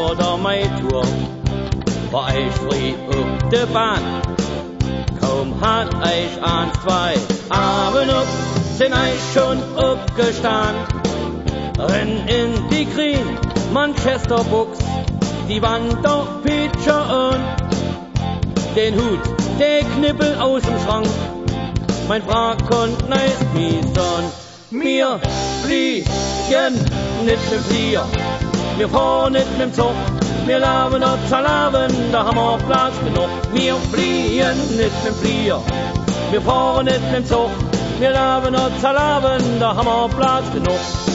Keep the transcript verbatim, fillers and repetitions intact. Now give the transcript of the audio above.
oder mein Tour, war ich frei auf der Bahn. Kaum hat ich an zwei Abend up, sind ich schon aufgestanden. Renn in die Green Manchester Bucks, die Wanderpitcher und den Hut, der Knippel aus dem Schrank. Mein Frag konnt neist mi son. Wir fliegen nicht mit Flieger, wir fahren nicht mit dem Zug, wir laufen noch zu laufen, da haben wir Platz genug. Wir fliegen nicht mit dem Flieger, wir fahren nicht mit dem Zug, wir laufen noch zu laufen, da haben wir Platz genug.